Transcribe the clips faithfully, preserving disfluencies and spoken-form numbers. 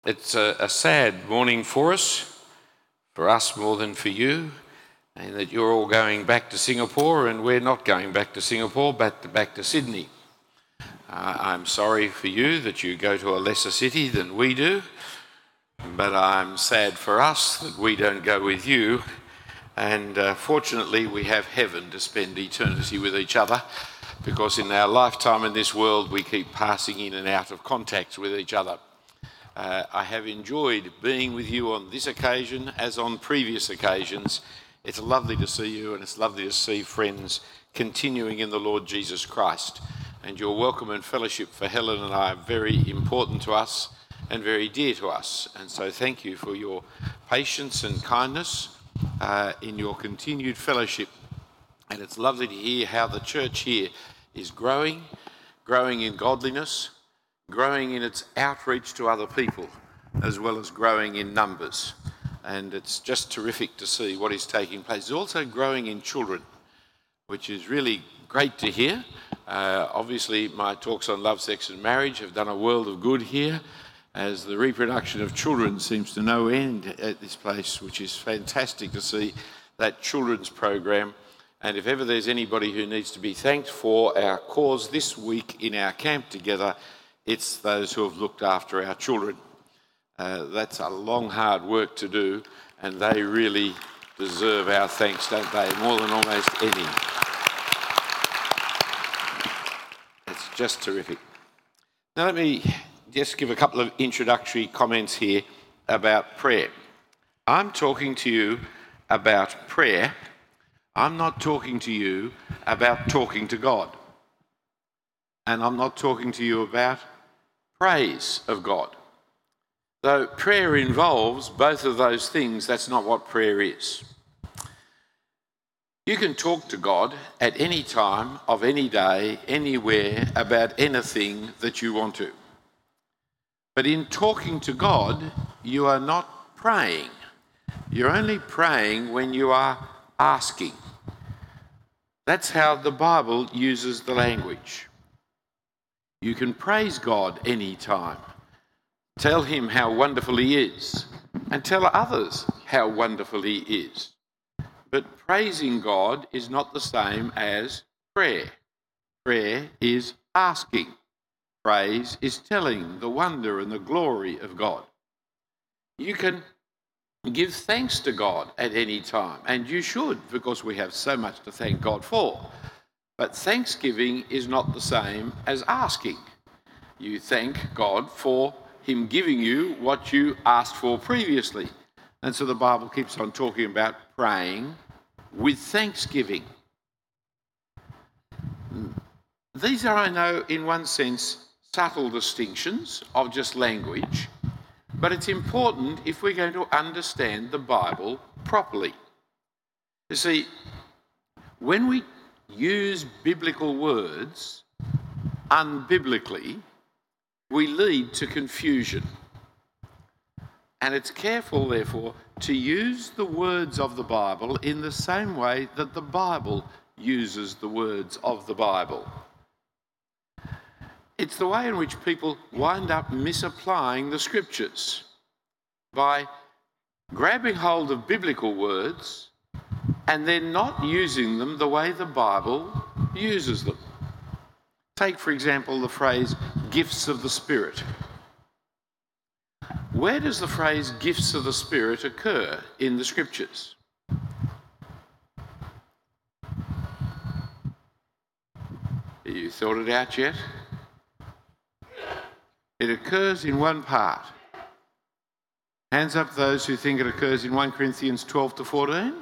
It's a, a sad morning for us, for us more than for you, and that you're all going back to Singapore and we're not going back to Singapore, but back to Sydney. Uh, I'm sorry for you that you go to a lesser city than we do, but I'm sad for us that we don't go with you. And uh, fortunately, we have heaven to spend eternity with each other, because in our lifetime in this world, we keep passing in and out of contact with each other. Uh, I have enjoyed being with you on this occasion, as on previous occasions. It's lovely to see you, and it's lovely to see friends continuing in the Lord Jesus Christ. And your welcome and fellowship for Helen and I are very important to us and very dear to us. And so thank you for your patience and kindness uh, in your continued fellowship. And it's lovely to hear how the church here is growing, growing in godliness, growing in its outreach to other people, as well as growing in numbers. And it's just terrific to see what is taking place. It's also growing in children, which is really great to hear. Uh, obviously, my talks on love, sex and marriage have done a world of good here, as the reproduction of children seems to no end at this place, which is fantastic to see that children's program. And if ever there's anybody who needs to be thanked for our cause this week in our camp together, it's those who have looked after our children. Uh, that's a long, hard work to do, and they really deserve our thanks, don't they? More than almost any. It's just terrific. Now let me just give a couple of introductory comments here about prayer. I'm talking to you about prayer. I'm not talking to you about talking to God. And I'm not talking to you about praise of God. Though prayer involves both of those things, that's not what prayer is. You can talk to God at any time of any day, anywhere, about anything that you want to. But in talking to God, you are not praying. You're only praying when you are asking. That's how the Bible uses the language. You can praise God any time. Tell him how wonderful he is, and tell others how wonderful he is. But praising God is not the same as prayer. Prayer is asking. Praise is telling the wonder and the glory of God. You can give thanks to God at any time, and you should, because we have so much to thank God for. But thanksgiving is not the same as asking. You thank God for him giving you what you asked for previously. And so the Bible keeps on talking about praying with thanksgiving. These are, I know, in one sense, subtle distinctions of just language, but it's important if we're going to understand the Bible properly. You see, when we use biblical words unbiblically, we lead to confusion. And it's careful, therefore, to use the words of the Bible in the same way that the Bible uses the words of the Bible. It's the way in which people wind up misapplying the scriptures by grabbing hold of biblical words and then not using them the way the Bible uses them. Take, for example, the phrase gifts of the Spirit. Where does the phrase gifts of the Spirit occur in the scriptures? Have you thought it out yet? It occurs in one part. Hands up those who think it occurs in First Corinthians twelve to fourteen.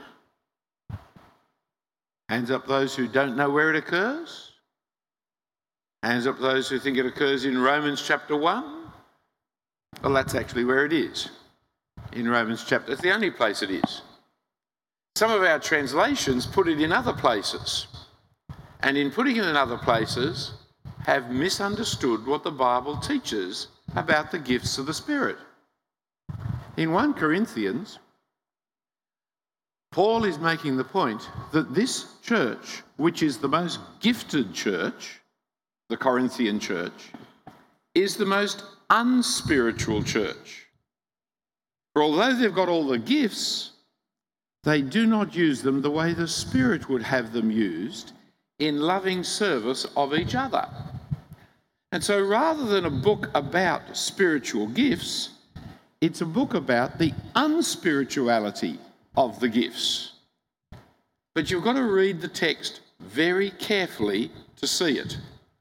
Hands up those who don't know where it occurs. Hands up those who think it occurs in Romans chapter one. Well, that's actually where it is. In Romans chapter, it's the only place it is. Some of our translations put it in other places. And in putting it in other places, have misunderstood what the Bible teaches about the gifts of the Spirit. In First Corinthians, Paul is making the point that this church, which is the most gifted church, the Corinthian church, is the most unspiritual church. For although they've got all the gifts, they do not use them the way the Spirit would have them used in loving service of each other. And so rather than a book about spiritual gifts, it's a book about the unspirituality of the gifts. But you've got to read the text very carefully to see it.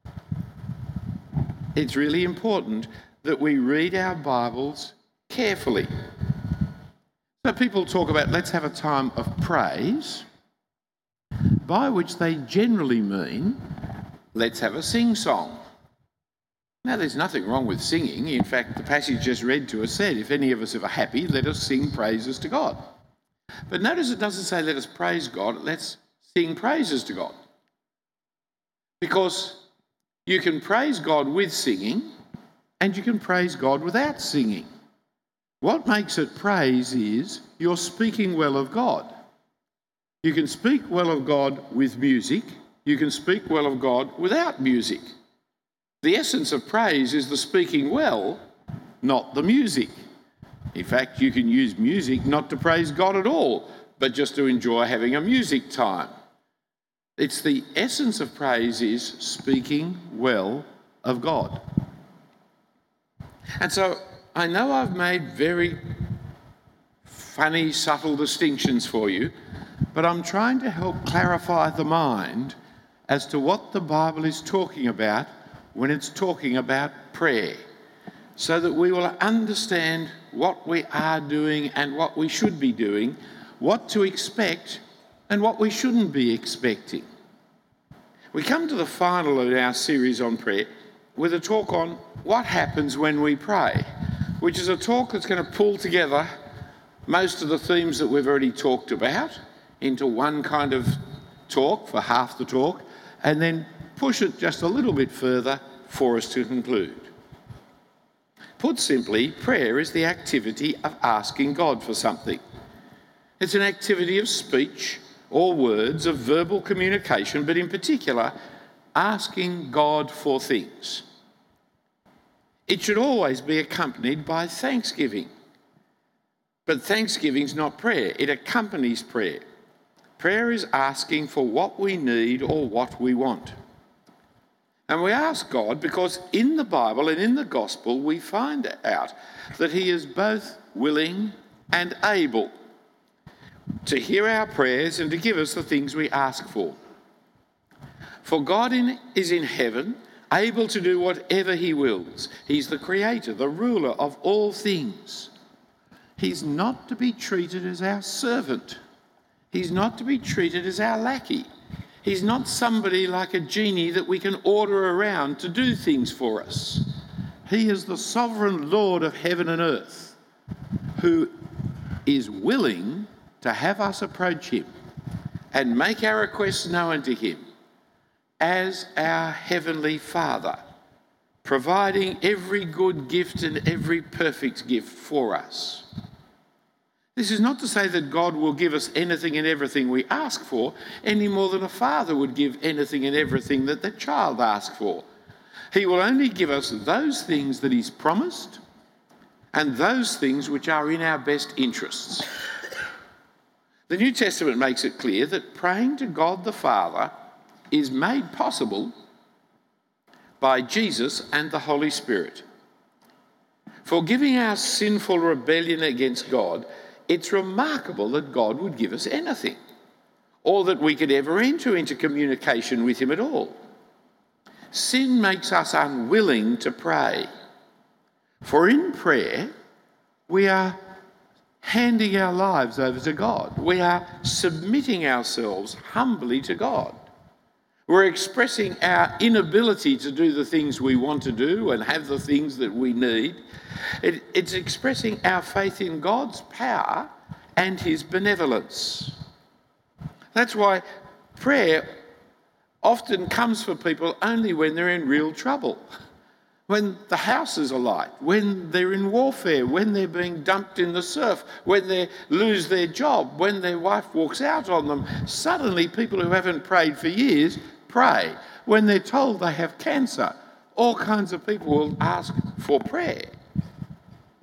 It's really important that we read our Bibles carefully. So people talk about let's have a time of praise, by which they generally mean let's have a sing-song. Now, there's nothing wrong with singing. In fact, the passage just read to us said, if any of us are happy, let us sing praises to God. But notice it doesn't say let us praise God, let's sing praises to God. Because you can praise God with singing and you can praise God without singing. What makes it praise is you're speaking well of God. You can speak well of God with music. You can speak well of God without music. The essence of praise is the speaking well, not the music. In fact, you can use music not to praise God at all, but just to enjoy having a music time. It's the essence of praise is speaking well of God. And so I know I've made very funny, subtle distinctions for you, but I'm trying to help clarify the mind as to what the Bible is talking about when it's talking about prayer, so that we will understand what we are doing and what we should be doing, what to expect and what we shouldn't be expecting. We come to the final of our series on prayer with a talk on what happens when we pray, which is a talk that's going to pull together most of the themes that we've already talked about into one kind of talk for half the talk, and then push it just a little bit further for us to conclude. Put simply, prayer is the activity of asking God for something. It's an activity of speech or words, of verbal communication, but in particular, asking God for things. It should always be accompanied by thanksgiving. But thanksgiving's not prayer, it accompanies prayer. Prayer is asking for what we need or what we want. And we ask God because in the Bible and in the gospel we find out that he is both willing and able to hear our prayers and to give us the things we ask for. For God in, is in heaven, able to do whatever he wills. He's the creator, the ruler of all things. He's not to be treated as our servant. He's not to be treated as our lackey. He's not somebody like a genie that we can order around to do things for us. He is the sovereign Lord of heaven and earth, who is willing to have us approach him and make our requests known to him as our heavenly Father, providing every good gift and every perfect gift for us. This is not to say that God will give us anything and everything we ask for, any more than a father would give anything and everything that the child asks for. He will only give us those things that he's promised and those things which are in our best interests. The New Testament makes it clear that praying to God the Father is made possible by Jesus and the Holy Spirit. Forgiving our sinful rebellion against God, it's remarkable that God would give us anything, or that we could ever enter into communication with him at all. Sin makes us unwilling to pray. For in prayer, we are handing our lives over to God. We are submitting ourselves humbly to God. We're expressing our inability to do the things we want to do and have the things that we need. It, it's expressing our faith in God's power and his benevolence. That's why prayer often comes for people only when they're in real trouble. When the house is alight, when they're in warfare, when they're being dumped in the surf, when they lose their job, when their wife walks out on them, suddenly people who haven't prayed for years pray. When they're told they have cancer, all kinds of people will ask for prayer.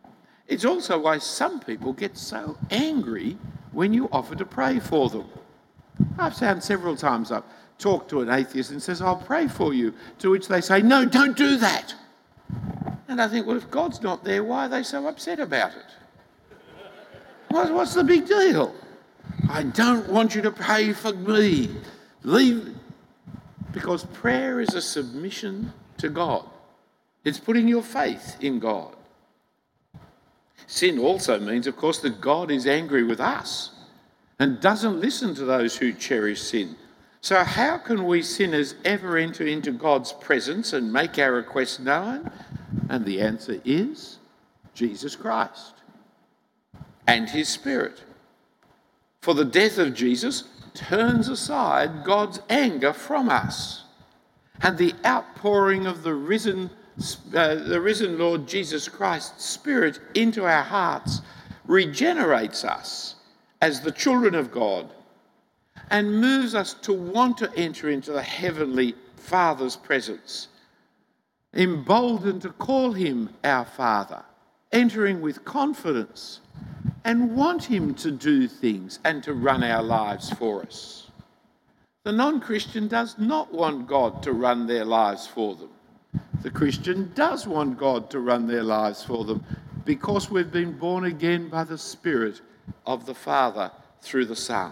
It's also why some people get so angry when you offer to pray for them. I've found several times I've talked to an atheist and says, I'll pray for you, to which they say, no, don't do that. And I think, well, if God's not there, why are they so upset about it? What's the big deal? I don't want you to pray for me. Leave. Because prayer is a submission to God. It's putting your faith in God. Sin also means, of course, that God is angry with us and doesn't listen to those who cherish sin. So how can we sinners ever enter into God's presence and make our requests known? And the answer is Jesus Christ and his Spirit. For the death of Jesus turns aside God's anger from us. And the outpouring of the risen, uh, the risen Lord Jesus Christ's Spirit into our hearts regenerates us as the children of God and moves us to want to enter into the Heavenly Father's presence, emboldened to call him our Father, entering with confidence and want him to do things and to run our lives for us. The non-Christian does not want God to run their lives for them. The Christian does want God to run their lives for them because we've been born again by the Spirit of the Father through the Son.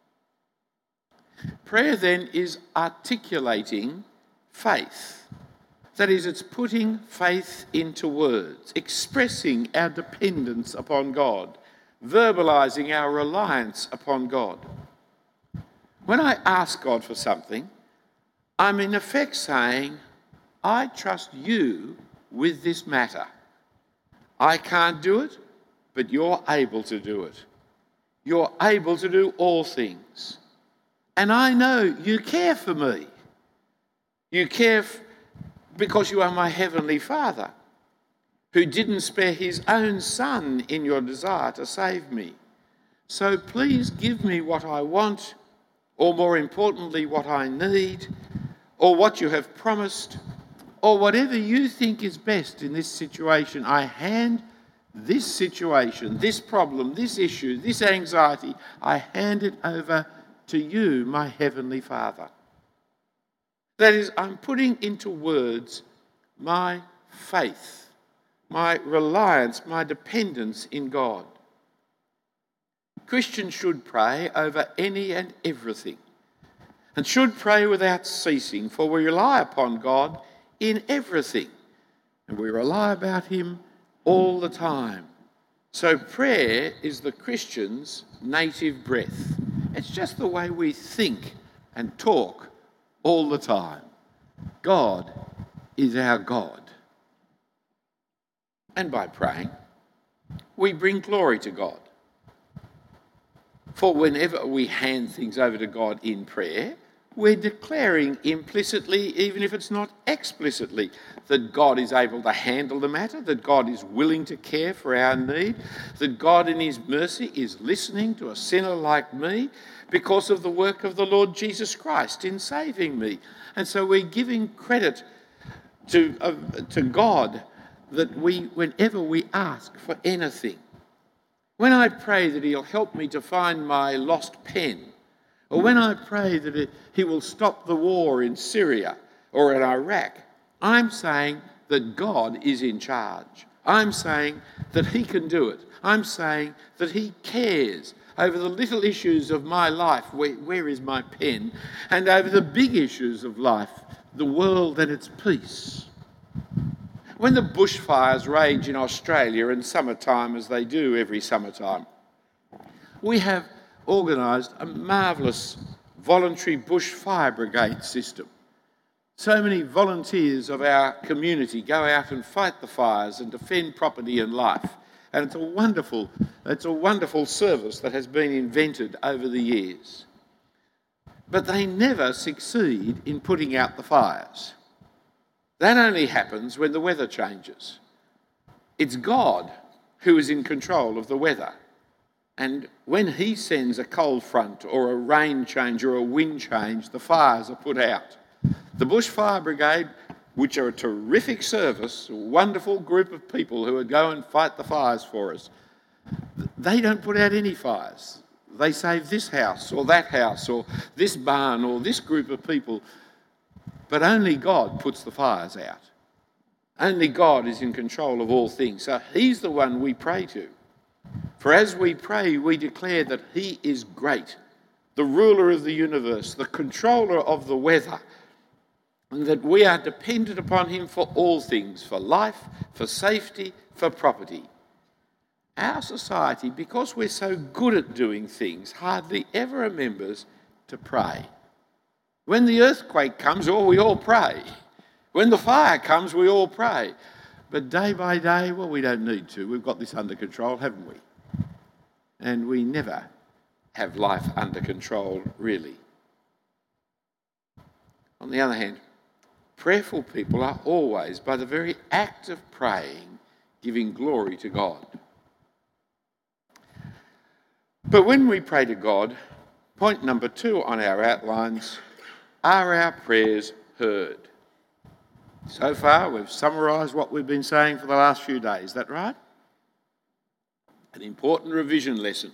Prayer then is articulating faith. That is, it's putting faith into words, expressing our dependence upon God, verbalising our reliance upon God. When I ask God for something, I'm in effect saying, I trust you with this matter. I can't do it, but you're able to do it. You're able to do all things. And I know you care for me. You care f- because you are my Heavenly Father, who didn't spare his own Son in your desire to save me. So please give me what I want, or more importantly, what I need, or what you have promised, or whatever you think is best in this situation. I hand this situation, this problem, this issue, this anxiety, I hand it over to you, my Heavenly Father. That is, I'm putting into words my faith, my reliance, my dependence in God. Christians should pray over any and everything, and should pray without ceasing, for we rely upon God in everything, and we rely about him all the time. So prayer is the Christian's native breath. It's just the way we think and talk all the time. God is our God. And by praying, we bring glory to God. For whenever we hand things over to God in prayer, we're declaring implicitly, even if it's not explicitly, that God is able to handle the matter, that God is willing to care for our need, that God in his mercy is listening to a sinner like me because of the work of the Lord Jesus Christ in saving me. And so we're giving credit to, uh, to God that we, whenever we ask for anything. When I pray that he'll help me to find my lost pen, or when I pray that it, he will stop the war in Syria or in Iraq, I'm saying that God is in charge. I'm saying that he can do it. I'm saying that he cares over the little issues of my life, where, where is my pen, and over the big issues of life, the world and its peace. When the bushfires rage in Australia in summertime, as they do every summertime, we have organised a marvellous voluntary bush fire brigade system. So many volunteers of our community go out and fight the fires and defend property and life. And it's a wonderful, it's a wonderful service that has been invented over the years. But they never succeed in putting out the fires. That only happens when the weather changes. It's God who is in control of the weather. And when he sends a cold front or a rain change or a wind change, the fires are put out. The bushfire brigade which are a terrific service, a wonderful group of people who would go and fight the fires for us, they don't put out any fires. They save this house or that house or this barn or this group of people. But only God puts the fires out. Only God is in control of all things. So he's the one we pray to. For as we pray, we declare that he is great, the ruler of the universe, the controller of the weather, and that we are dependent upon him for all things, for life, for safety, for property. Our society, because we're so good at doing things, hardly ever remembers to pray. When the earthquake comes, oh, we all pray. When the fire comes, we all pray. But day by day, well, we don't need to. We've got this under control, haven't we? And we never have life under control, really. On the other hand, prayerful people are always, by the very act of praying, giving glory to God. But when we pray to God, point number two on our outlines, are our prayers heard? So far, we've summarised what we've been saying for the last few days. Is that right? An important revision lesson.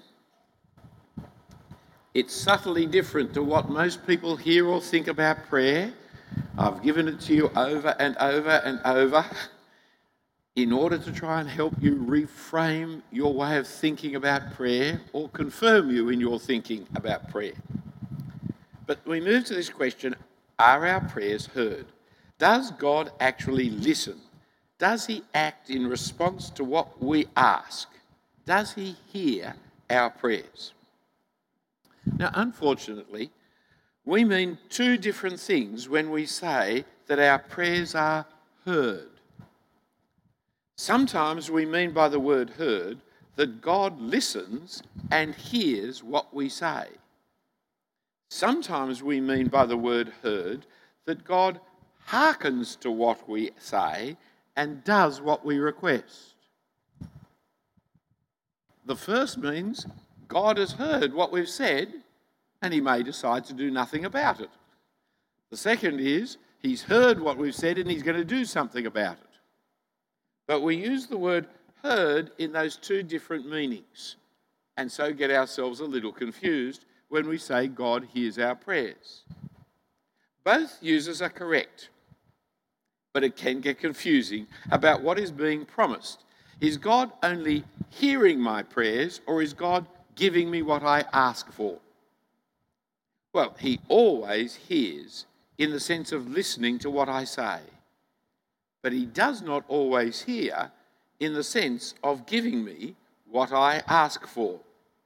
It's subtly different to what most people hear or think about prayer. I've given it to you over and over and over in order to try and help you reframe your way of thinking about prayer or confirm you in your thinking about prayer. But we move to this question, are our prayers heard? Does God actually listen? Does he act in response to what we ask? Does he hear our prayers? Now, unfortunately, we mean two different things when we say that our prayers are heard. Sometimes we mean by the word heard that God listens and hears what we say. Sometimes we mean by the word heard that God hearkens to what we say and does what we request. The first means God has heard what we've said and he may decide to do nothing about it. The second is he's heard what we've said and he's going to do something about it. But we use the word heard in those two different meanings and so get ourselves a little confused when we say God hears our prayers. Both uses are correct, but it can get confusing about what is being promised. Is God only hearing my prayers or is God giving me what I ask for? Well, he always hears in the sense of listening to what I say. But he does not always hear in the sense of giving me what I ask for.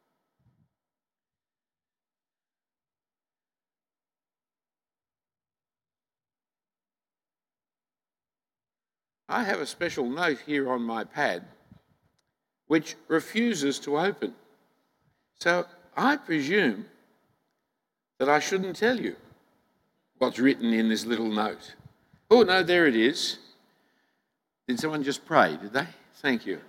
I have a special note here on my pad which refuses to open. So I presume that I shouldn't tell you what's written in this little note. Oh, no, there it is. Did someone just pray, did they? Thank you.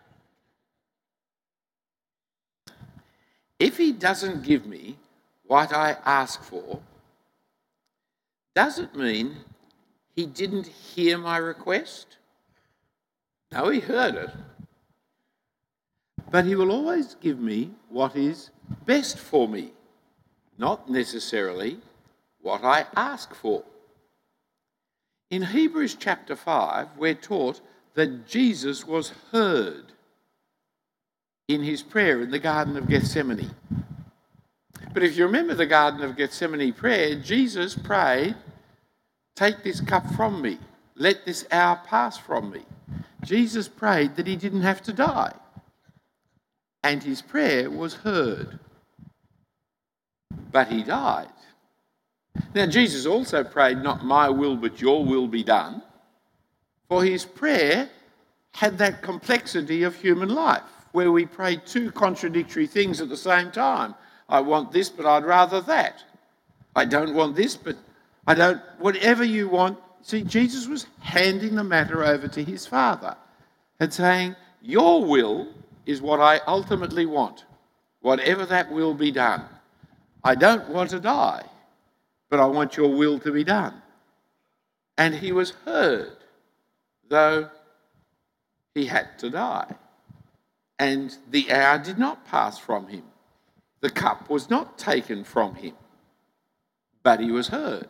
If he doesn't give me what I ask for, does it mean he didn't hear my request? No, he heard it. But he will always give me what is best for me, not necessarily what I ask for. In Hebrews chapter five, we're taught that Jesus was heard in his prayer in the Garden of Gethsemane. But if you remember the Garden of Gethsemane prayer, Jesus prayed, "Take this cup from me. Let this hour pass from me." Jesus prayed that he didn't have to die. And his prayer was heard. But he died. Now, Jesus also prayed, "Not my will, but your will be done." For his prayer had that complexity of human life, where we pray two contradictory things at the same time. I want this, but I'd rather that. I don't want this, but I don't, whatever you want. See, Jesus was handing the matter over to his Father and saying, your will is what I ultimately want. Whatever that will be done. I don't want to die, but I want your will to be done. and he was heard, though he had to die. And the hour did not pass from him. The cup was not taken from him, but he was heard.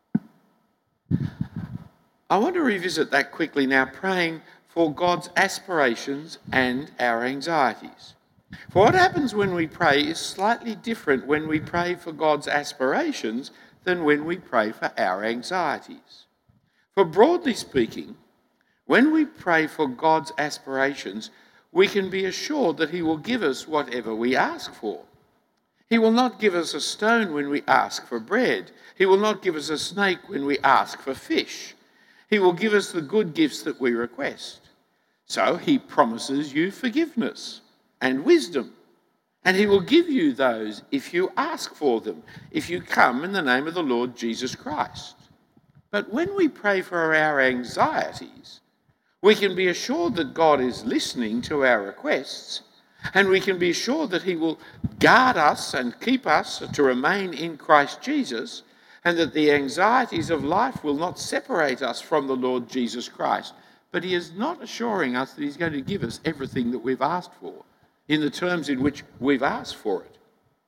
I want to revisit that quickly now, praying for God's aspirations and our anxieties. For what happens when we pray is slightly different when we pray for God's aspirations than when we pray for our anxieties. For broadly speaking, when we pray for God's aspirations, we can be assured that he will give us whatever we ask for. He will not give us a stone when we ask for bread. He will not give us a snake when we ask for fish. He will give us the good gifts that we request. So he promises you forgiveness and wisdom, and he will give you those if you ask for them, if you come in the name of the Lord Jesus Christ. But when we pray for our anxieties, we can be assured that God is listening to our requests, and we can be assured that he will guard us and keep us to remain in Christ Jesus, and that the anxieties of life will not separate us from the Lord Jesus Christ. But he is not assuring us that he's going to give us everything that we've asked for in the terms in which we've asked for it.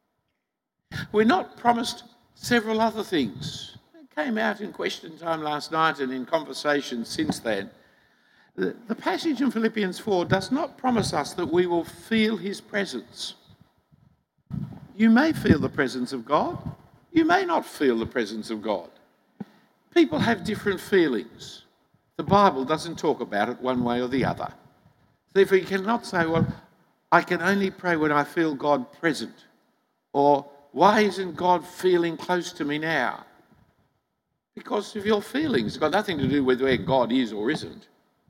We're not promised several other things. It came out in question time last night and in conversations since then. The, the passage in Philippians four does not promise us that we will feel his presence. You may feel the presence of God. You may not feel the presence of God. People have different feelings. The Bible doesn't talk about it one way or the other. Therefore, you cannot say, well, I can only pray when I feel God present. Or, why isn't God feeling close to me now? Because of your feelings. It's got nothing to do with where God is or isn't.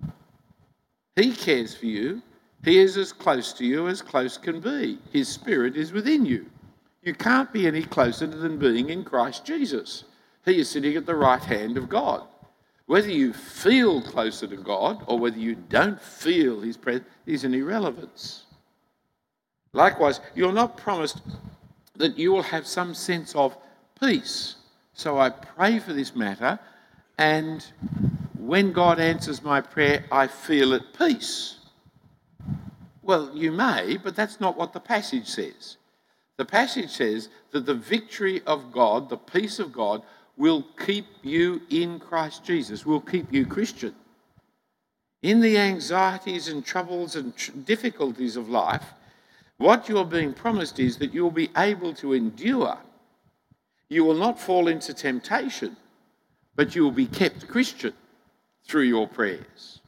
He cares for you. He is as close to you as close can be. His Spirit is within you. You can't be any closer than being in Christ Jesus. He is sitting at the right hand of God. Whether you feel closer to God or whether you don't feel his presence is an irrelevance. Likewise, you're not promised that you will have some sense of peace. So I pray for this matter, and when God answers my prayer, I feel at peace. Well, you may, but that's not what the passage says. The passage says that the victory of God, the peace of God, will keep you in Christ Jesus, will keep you Christian. In the anxieties and troubles and tr- difficulties of life, what you're being promised is that you'll be able to endure. You will not fall into temptation, but you will be kept Christian through your prayers.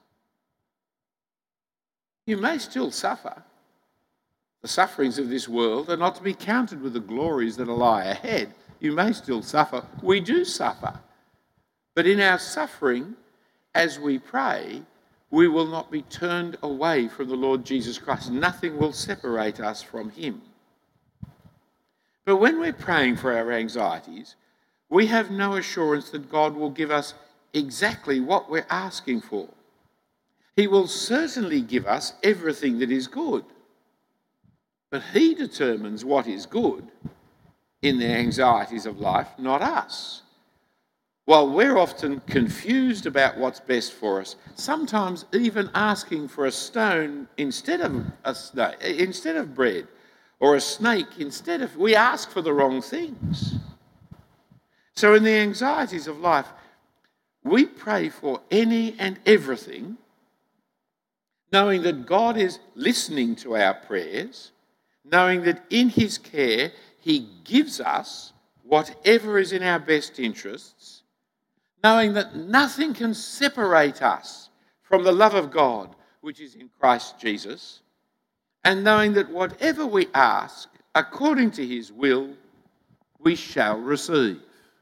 You may still suffer. The sufferings of this world are not to be counted with the glories that lie ahead. You may still suffer. We do suffer. But in our suffering, as we pray, we will not be turned away from the Lord Jesus Christ. Nothing will separate us from him. But when we're praying for our anxieties, we have no assurance that God will give us exactly what we're asking for. He will certainly give us everything that is good. But he determines what is good in the anxieties of life, not us. While we're often confused about what's best for us, sometimes even asking for a stone instead of a snake, instead of bread, or a snake instead of, we ask for the wrong things. So in the anxieties of life, we pray for any and everything, knowing that God is listening to our prayers, knowing that in his care he gives us whatever is in our best interests, knowing that nothing can separate us from the love of God which is in Christ Jesus, and knowing that whatever we ask according to his will, we shall receive.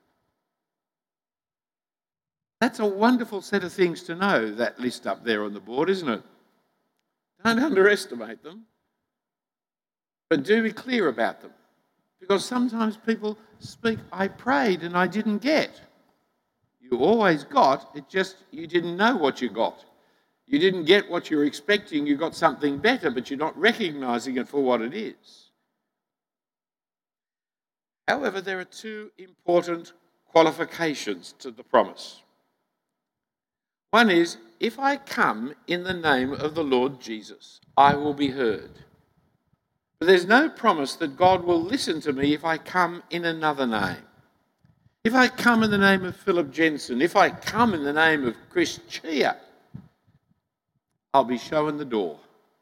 That's a wonderful set of things to know, that list up there on the board, isn't it? Don't underestimate them, but do be clear about them. Because sometimes people speak, I prayed and I didn't get. You always got, it just, you didn't know what you got. You didn't get what you were expecting, you got something better, but you're not recognising it for what it is. However, there are two important qualifications to the promise. One is, if I come in the name of the Lord Jesus, I will be heard. But there's no promise that God will listen to me if I come in another name. If I come in the name of Philip Jensen, if I come in the name of Chris Chia, I'll be shown the door.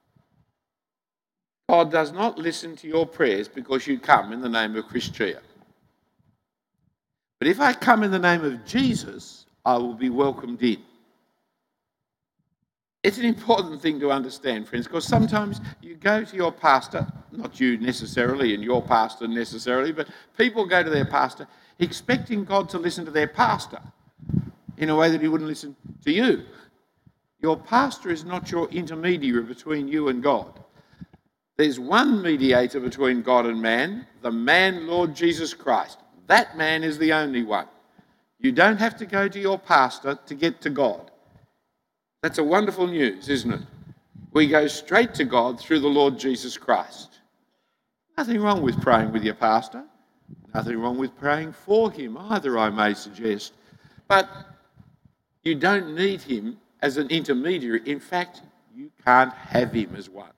God does not listen to your prayers because you come in the name of Chris Chia. But if I come in the name of Jesus, I will be welcomed in. It's an important thing to understand, friends, because sometimes you go to your pastor, not you necessarily and your pastor necessarily, but people go to their pastor expecting God to listen to their pastor in a way that he wouldn't listen to you. Your pastor is not your intermediary between you and God. There's one mediator between God and man, the man Lord Jesus Christ. That man is the only one. You don't have to go to your pastor to get to God. That's a wonderful news, isn't it? We go straight to God through the Lord Jesus Christ. Nothing wrong with praying with your pastor. Nothing wrong with praying for him either, I may suggest. But you don't need him as an intermediary. In fact, you can't have him as one.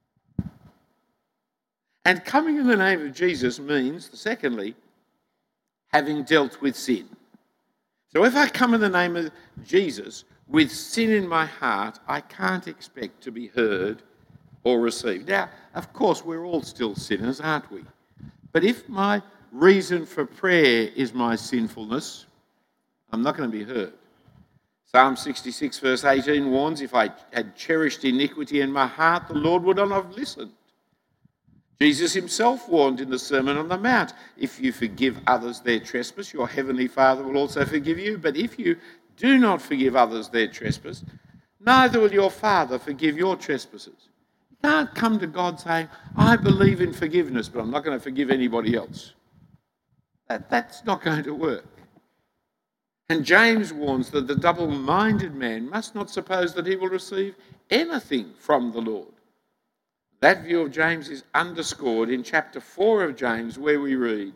And coming in the name of Jesus means, secondly, having dealt with sin. So if I come in the name of Jesus with sin in my heart, I can't expect to be heard or received. Now, of course, we're all still sinners, aren't we? But if my reason for prayer is my sinfulness, I'm not going to be heard. Psalm sixty-six verse eighteen warns, if I had cherished iniquity in my heart, the Lord would not have listened. Jesus himself warned in the Sermon on the Mount, if you forgive others their trespass, your heavenly Father will also forgive you. But if you do not forgive others their trespass, neither will your Father forgive your trespasses. You can't come to God saying, I believe in forgiveness, but I'm not going to forgive anybody else. That, that's not going to work. And James warns that the double-minded man must not suppose that he will receive anything from the Lord. That view of James is underscored in chapter four of James, where we read,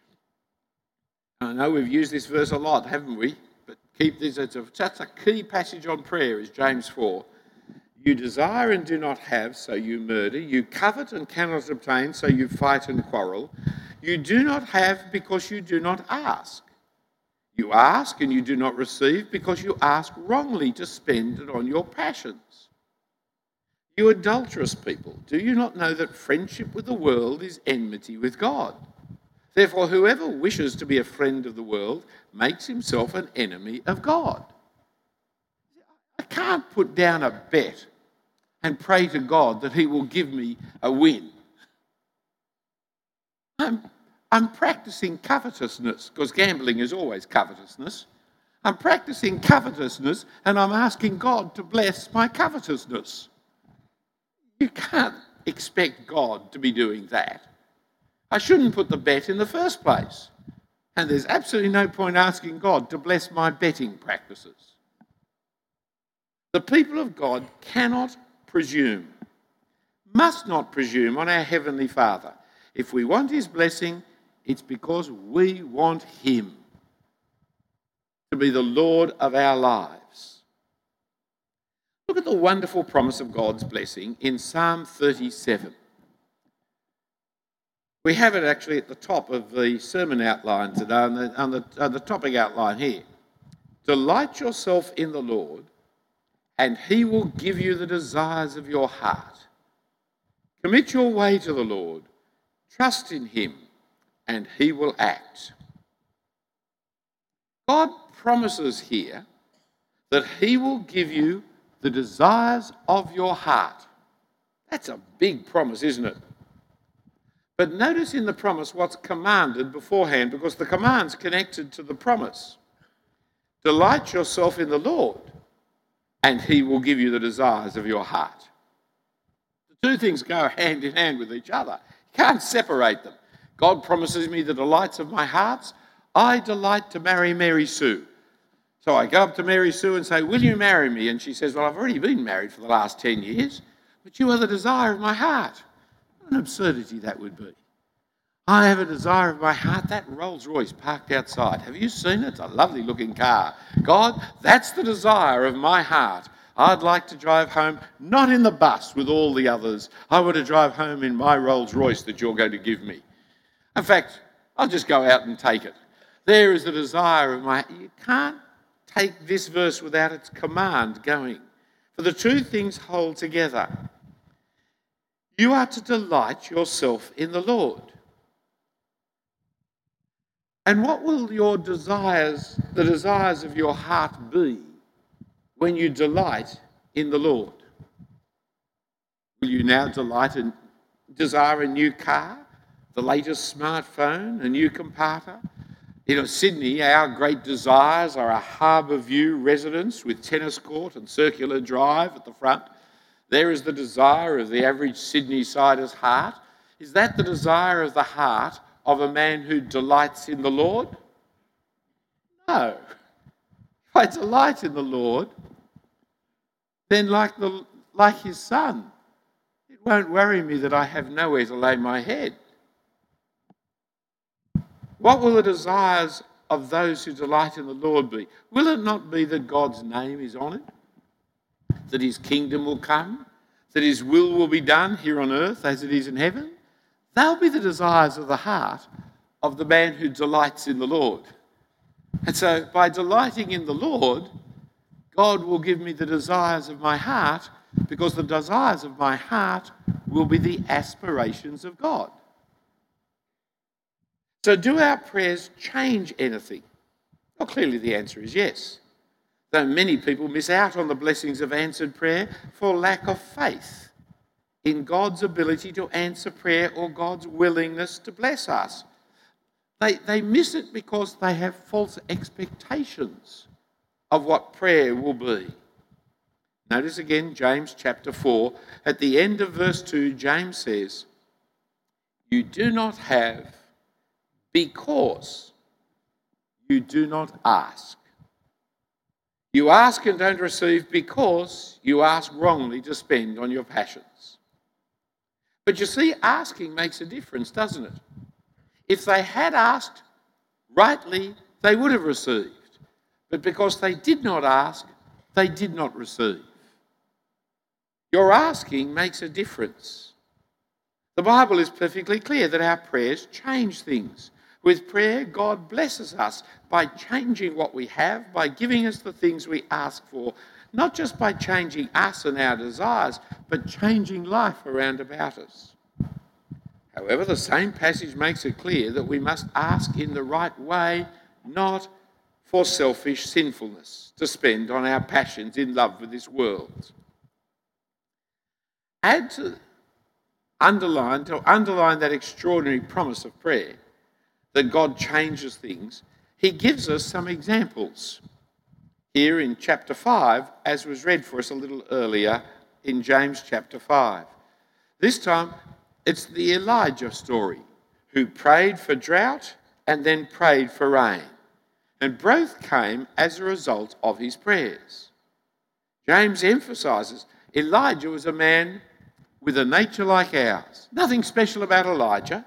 I know we've used this verse a lot, haven't we? But keep this, it's a, such a key passage on prayer is James four. You desire and do not have, so you murder. You covet and cannot obtain, so you fight and quarrel. You do not have because you do not ask. You ask and you do not receive because you ask wrongly to spend it on your passions. You adulterous people, do you not know that friendship with the world is enmity with God? Therefore, whoever wishes to be a friend of the world makes himself an enemy of God. I can't put down a bet and pray to God that he will give me a win. I'm, I'm practicing covetousness, because gambling is always covetousness. I'm practicing covetousness and I'm asking God to bless my covetousness. You can't expect God to be doing that. I shouldn't put the bet in the first place. And there's absolutely no point asking God to bless my betting practices. The people of God cannot presume, must not presume on our Heavenly Father. If we want his blessing, it's because we want him to be the Lord of our lives. Look at the wonderful promise of God's blessing in Psalm thirty-seven. We have it actually at the top of the sermon outline today, on the, on the, on the topic outline here. Delight yourself in the Lord, and he will give you the desires of your heart. Commit your way to the Lord, trust in him, and he will act. God promises here that he will give you the desires of your heart. That's a big promise, isn't it? But notice in the promise what's commanded beforehand, because the command's connected to the promise. Delight yourself in the Lord, and he will give you the desires of your heart. The two things go hand in hand with each other. You can't separate them. God promises me the delights of my heart. I delight to marry Mary Sue. So I go up to Mary Sue and say, will you marry me? And she says, well, I've already been married for the last ten years, but you are the desire of my heart. What an absurdity that would be. I have a desire of my heart, that Rolls Royce parked outside. Have you seen it? It's a lovely looking car. God, that's the desire of my heart. I'd like to drive home, not in the bus with all the others. I want to drive home in my Rolls Royce that you're going to give me. In fact, I'll just go out and take it. There is the desire of my... You can't take this verse without its command going. For the two things hold together. You are to delight yourself in the Lord. And what will your desires, the desires of your heart be when you delight in the Lord? Will you now delight and desire a new car, the latest smartphone, a new comparter? You know, Sydney, our great desires are a harbour view residence with tennis court and circular drive at the front. There is the desire of the average Sydney-sider's heart. Is that the desire of the heart of a man who delights in the Lord? No. If I delight in the Lord, then like, the, like his son, it won't worry me that I have nowhere to lay my head. What will the desires of those who delight in the Lord be? Will it not be that God's name is honoured? That his kingdom will come? That his will will be done here on earth as it is in heaven? They'll be the desires of the heart of the man who delights in the Lord. And so by delighting in the Lord, God will give me the desires of my heart, because the desires of my heart will be the aspirations of God. So do our prayers change anything? Well, clearly the answer is yes. Though many people miss out on the blessings of answered prayer for lack of faith in God's ability to answer prayer or God's willingness to bless us. They, they miss it because they have false expectations of what prayer will be. Notice again James chapter four. At the end of verse two, James says, "You do not have because you do not ask. You ask and don't receive because you ask wrongly to spend on your passions." But you see, asking makes a difference, doesn't it? If they had asked rightly, they would have received. But because they did not ask, they did not receive. Your asking makes a difference. The Bible is perfectly clear that our prayers change things. With prayer, God blesses us by changing what we have, by giving us the things we ask for, not just by changing us and our desires, but changing life around about us. However, the same passage makes it clear that we must ask in the right way, not for selfish sinfulness to spend on our passions in love with this world. Add to underline, to underline that extraordinary promise of prayer, that God changes things, he gives us some examples. Here in chapter five, as was read for us a little earlier in James chapter five. This time, it's the Elijah story, who prayed for drought and then prayed for rain. And both came as a result of his prayers. James emphasises Elijah was a man with a nature like ours. Nothing special about Elijah.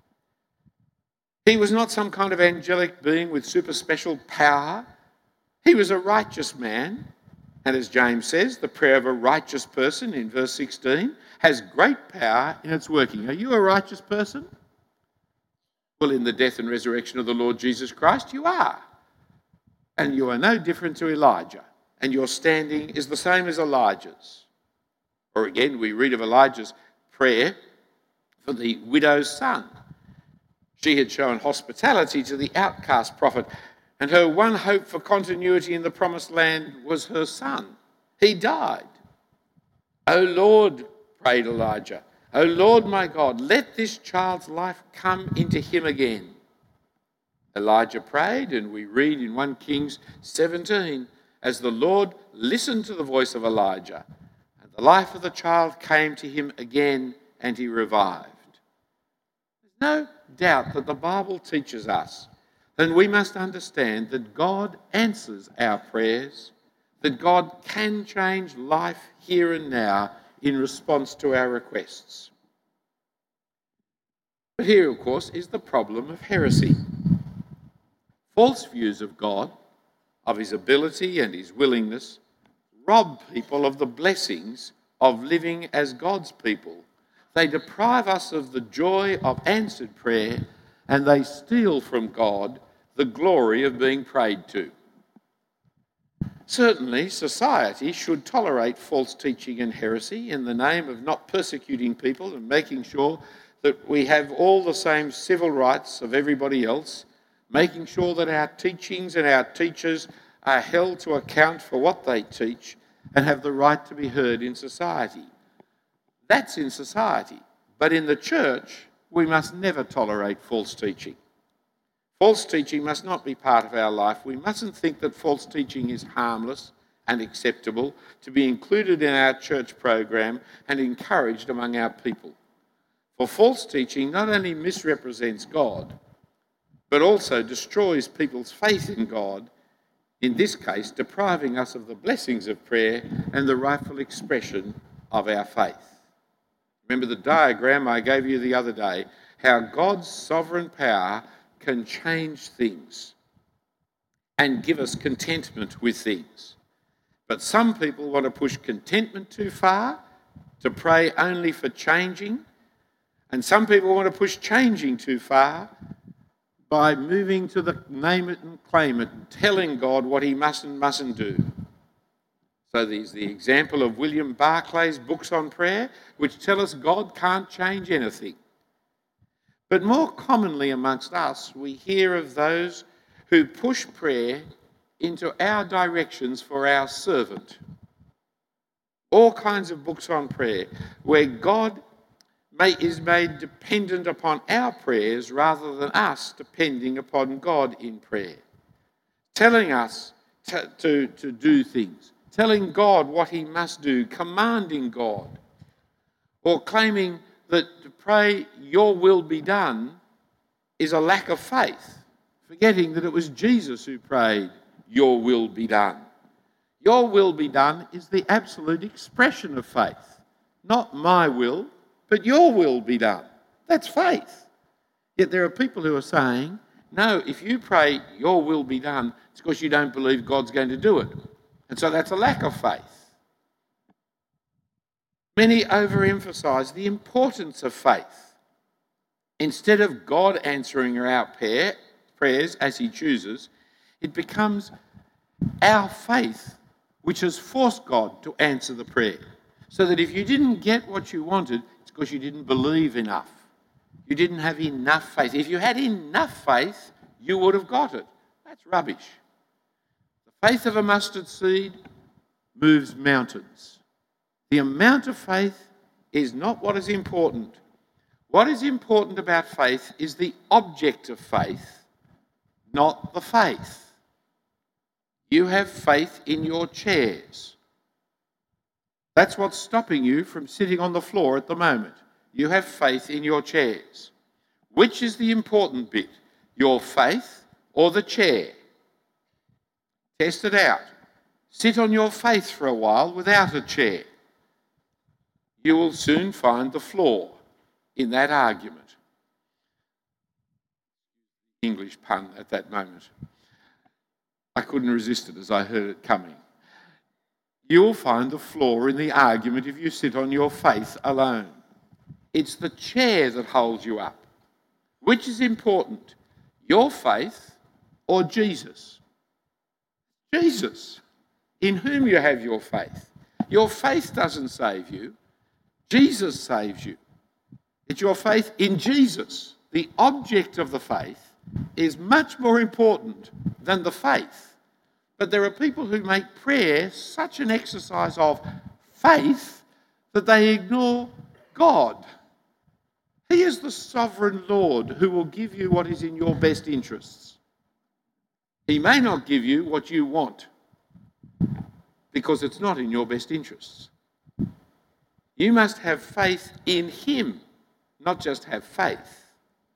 He was not some kind of angelic being with super special power. He was a righteous man. And as James says, the prayer of a righteous person in verse sixteen has great power in its working. Are you a righteous person? Well, in the death and resurrection of the Lord Jesus Christ, you are. And you are no different to Elijah. And your standing is the same as Elijah's. Or again, we read of Elijah's prayer for the widow's son. She had shown hospitality to the outcast prophet, and her one hope for continuity in the promised land was her son. He died. "O Lord," prayed Elijah, "O Lord my God, let this child's life come into him again." Elijah prayed, and we read in First Kings seventeen, as the Lord listened to the voice of Elijah, and the life of the child came to him again, and he revived. There's no doubt that the Bible teaches us then we must understand that God answers our prayers, that God can change life here and now in response to our requests. But here, of course, is the problem of heresy. False views of God, of his ability and his willingness, rob people of the blessings of living as God's people. They deprive us of the joy of answered prayer, and they steal from God the glory of being prayed to. Certainly, society should tolerate false teaching and heresy in the name of not persecuting people and making sure that we have all the same civil rights of everybody else, making sure that our teachings and our teachers are held to account for what they teach and have the right to be heard in society. That's in society. But in the church, we must never tolerate false teaching. False teaching must not be part of our life. We mustn't think that false teaching is harmless and acceptable to be included in our church program and encouraged among our people. For false teaching not only misrepresents God, but also destroys people's faith in God, in this case depriving us of the blessings of prayer and the rightful expression of our faith. Remember the diagram I gave you the other day, how God's sovereign power can change things and give us contentment with things. But some people want to push contentment too far, to pray only for changing, and some people want to push changing too far by moving to the name it and claim it, and telling God what he must and mustn't do. So there's the example of William Barclay's books on prayer, which tell us God can't change anything. But more commonly amongst us, we hear of those who push prayer into our directions for our servant. All kinds of books on prayer, where God may, is made dependent upon our prayers rather than us depending upon God in prayer. Telling us to, to, to do things, telling God what he must do, commanding God, or claiming that to pray your will be done is a lack of faith, forgetting that it was Jesus who prayed your will be done. Your will be done is the absolute expression of faith, not my will, but your will be done. That's faith. Yet there are people who are saying, no, if you pray your will be done, it's because you don't believe God's going to do it. And so that's a lack of faith. Many overemphasise the importance of faith. Instead of God answering our prayer, prayers as he chooses, it becomes our faith which has forced God to answer the prayer. So that if you didn't get what you wanted, it's because you didn't believe enough. You didn't have enough faith. If you had enough faith, you would have got it. That's rubbish. The faith of a mustard seed moves mountains. The amount of faith is not what is important. What is important about faith is the object of faith, not the faith. You have faith in your chairs. That's what's stopping you from sitting on the floor at the moment. You have faith in your chairs. Which is the important bit? Your faith or the chair? Test it out. Sit on your faith for a while without a chair. You will soon find the flaw in that argument. English pun at that moment. I couldn't resist it as I heard it coming. You'll find the flaw in the argument if you sit on your faith alone. It's the chair that holds you up. Which is important, your faith or Jesus? Jesus, in whom you have your faith. Your faith doesn't save you. Jesus saves you. It's your faith in Jesus. The object of the faith is much more important than the faith. But there are people who make prayer such an exercise of faith that they ignore God. He is the sovereign Lord who will give you what is in your best interests. He may not give you what you want because it's not in your best interests. You must have faith in him, not just have faith.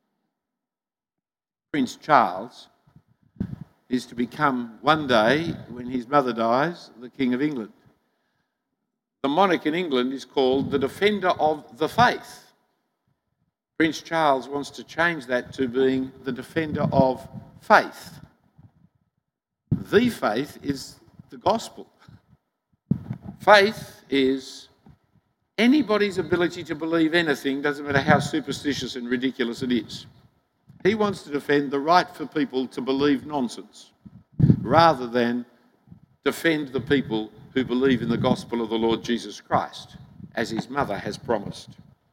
Prince Charles is to become one day, when his mother dies, the King of England. The monarch in England is called the Defender of the Faith. Prince Charles wants to change that to being the defender of faith. The faith is the gospel. Faith is anybody's ability to believe anything, doesn't matter how superstitious and ridiculous it is. He wants to defend the right for people to believe nonsense, rather than defend the people who believe in the gospel of the Lord Jesus Christ, as his mother has promised.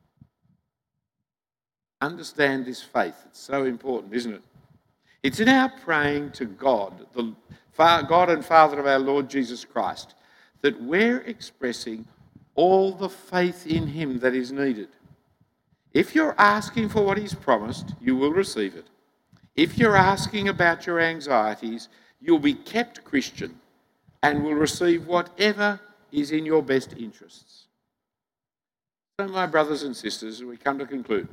Understand this faith. It's so important, isn't it? It's in our praying to God, the God and Father of our Lord Jesus Christ, that we're expressing all the faith in him that is needed. If you're asking for what he's promised, you will receive it. If you're asking about your anxieties, you'll be kept Christian and will receive whatever is in your best interests. So, my brothers and sisters, as we come to conclude,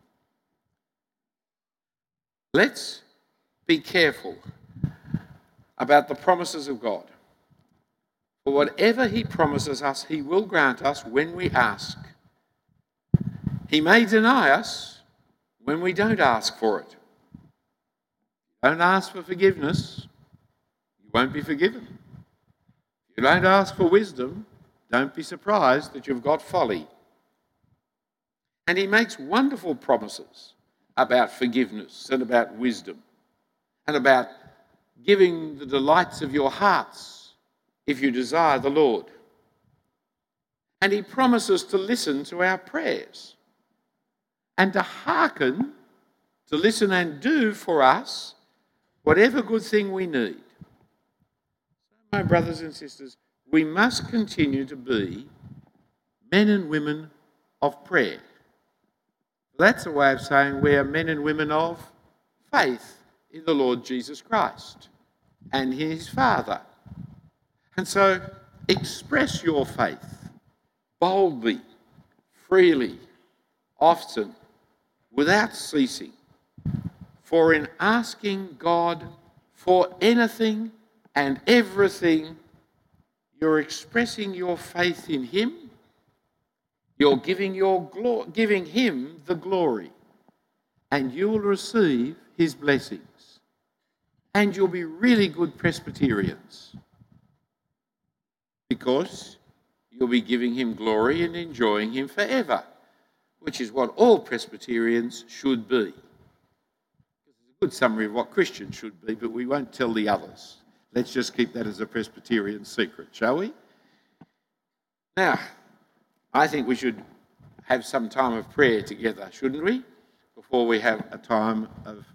let's be careful about the promises of God. For whatever he promises us, he will grant us when we ask. He may deny us when we don't ask for it. Don't ask for forgiveness, you won't be forgiven. If you don't ask for wisdom, don't be surprised that you've got folly. And he makes wonderful promises about forgiveness and about wisdom and about giving the delights of your hearts if you desire the Lord. And he promises to listen to our prayers and to hearken, to listen and do for us whatever good thing we need. So, my brothers and sisters, we must continue to be men and women of prayer. That's a way of saying we are men and women of faith in the Lord Jesus Christ and his Father. And so express your faith boldly, freely, often, without ceasing. For in asking God for anything and everything, you're expressing your faith in him. You're giving, your glo- giving him the glory, and you will receive his blessings. And you'll be really good Presbyterians, because you'll be giving him glory and enjoying him forever, which is what all Presbyterians should be. It's a good summary of what Christians should be, but we won't tell the others. Let's just keep that as a Presbyterian secret, shall we? Now, I think we should have some time of prayer together, shouldn't we? Before we have a time of